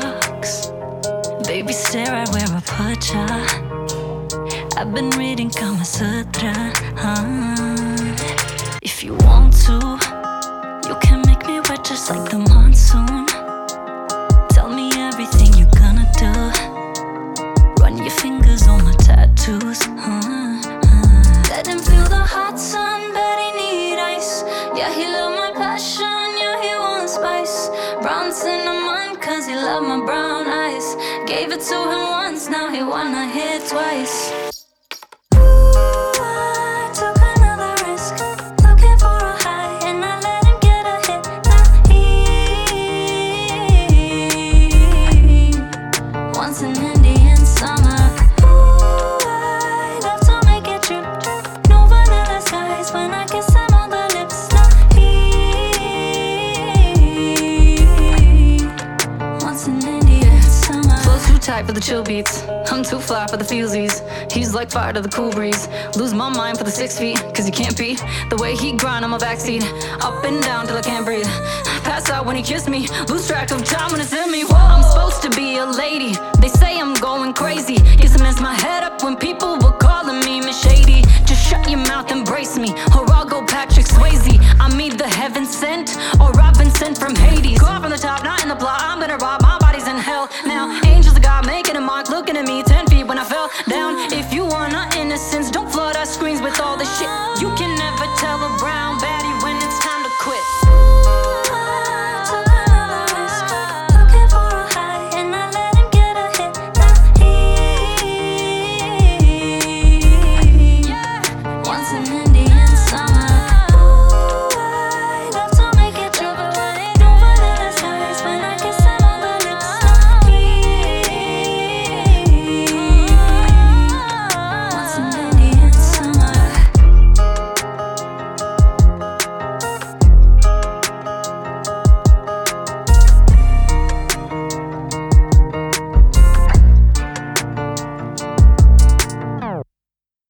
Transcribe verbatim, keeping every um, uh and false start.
box. Baby, stare, I wear a pacha. I've been reading Kama Sutra. uh. If you want to, you can make me wet just like the monsoon. Tell me everything you're gonna do. Run your fingers on my tattoos. uh, uh. Let him feel the hot sun, but he need ice. Yeah, he love my passion, yeah, he want spice. Brown cinnamon, cause he love my brown eyes. Gave it to him once, now he wanna hit twice. Ooh, I took another risk, looking for a high, and I let him get a hit. Now he wants an Indian summer. Ooh, I love to make it drip, drip. No vanilla skies when I kiss him on the lips. Now he wants an Indian summer. Flow too tight for the chill beats, I'm too fly for the feelsies. He's like fire to the cool breeze. Lose my mind for the six feet, cause he can't beat the way he grind on my backseat. Up and down till I can't breathe. Pass out when he kissed me, lose track of time when it's in me. Whoa, I'm supposed